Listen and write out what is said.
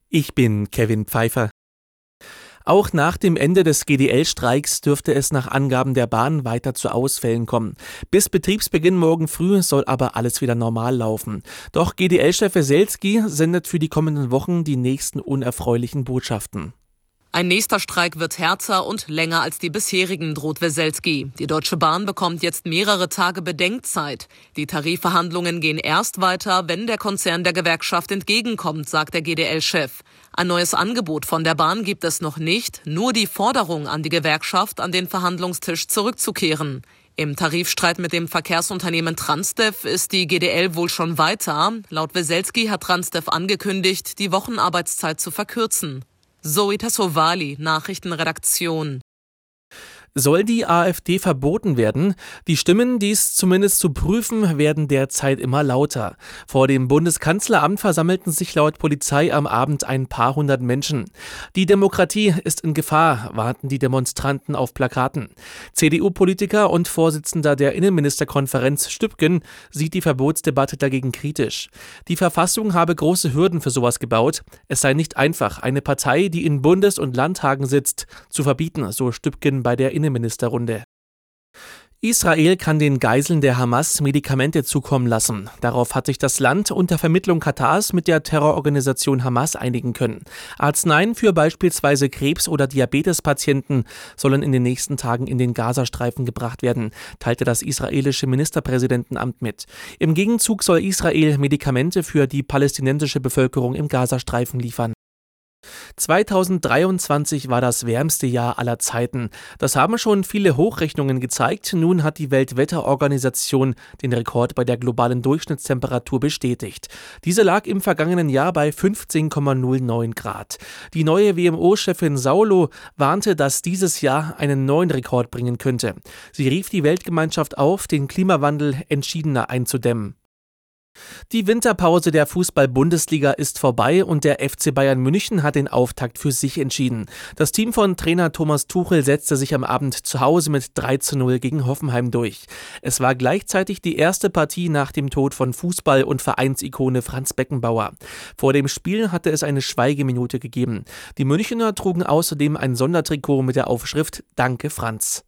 Ich bin Kevin Pfeiffer. Auch nach dem Ende des GDL-Streiks dürfte es nach Angaben der Bahn weiter zu Ausfällen kommen. Bis Betriebsbeginn morgen früh soll aber alles wieder normal laufen. Doch GDL-Chef Weselski sendet für die kommenden Wochen die nächsten unerfreulichen Botschaften. Ein nächster Streik wird härter und länger als die bisherigen, droht Weselski. Die Deutsche Bahn bekommt jetzt mehrere Tage Bedenkzeit. Die Tarifverhandlungen gehen erst weiter, wenn der Konzern der Gewerkschaft entgegenkommt, sagt der GDL-Chef. Ein neues Angebot von der Bahn gibt es noch nicht, nur die Forderung an die Gewerkschaft, an den Verhandlungstisch zurückzukehren. Im Tarifstreit mit dem Verkehrsunternehmen Transdev ist die GDL wohl schon weiter. Laut Weselski hat Transdev angekündigt, die Wochenarbeitszeit zu verkürzen. Zoe Tassovali, Nachrichtenredaktion. Soll die AfD verboten werden? Die Stimmen, dies zumindest zu prüfen, werden derzeit immer lauter. Vor dem Bundeskanzleramt versammelten sich laut Polizei am Abend ein paar hundert Menschen. Die Demokratie ist in Gefahr, warnten die Demonstranten auf Plakaten. CDU-Politiker und Vorsitzender der Innenministerkonferenz Stübgen sieht die Verbotsdebatte dagegen kritisch. Die Verfassung habe große Hürden für sowas gebaut. Es sei nicht einfach, eine Partei, die in Bundes- und Landtagen sitzt, zu verbieten, so Stübgen bei der Innenministerrunde. Israel kann den Geiseln der Hamas Medikamente zukommen lassen. Darauf hat sich das Land unter Vermittlung Katars mit der Terrororganisation Hamas einigen können. Arzneien für beispielsweise Krebs- oder Diabetespatienten sollen in den nächsten Tagen in den Gazastreifen gebracht werden, teilte das israelische Ministerpräsidentenamt mit. Im Gegenzug soll Israel Medikamente für die palästinensische Bevölkerung im Gazastreifen liefern. 2023 war das wärmste Jahr aller Zeiten. Das haben schon viele Hochrechnungen gezeigt. Nun hat die Weltwetterorganisation den Rekord bei der globalen Durchschnittstemperatur bestätigt. Diese lag im vergangenen Jahr bei 15,09 Grad. Die neue WMO-Chefin Saulo warnte, dass dieses Jahr einen neuen Rekord bringen könnte. Sie rief die Weltgemeinschaft auf, den Klimawandel entschiedener einzudämmen. Die Winterpause der Fußball-Bundesliga ist vorbei und der FC Bayern München hat den Auftakt für sich entschieden. Das Team von Trainer Thomas Tuchel setzte sich am Abend zu Hause mit 3:0 gegen Hoffenheim durch. Es war gleichzeitig die erste Partie nach dem Tod von Fußball- und Vereinsikone Franz Beckenbauer. Vor dem Spiel hatte es eine Schweigeminute gegeben. Die Münchner trugen außerdem ein Sondertrikot mit der Aufschrift „Danke Franz".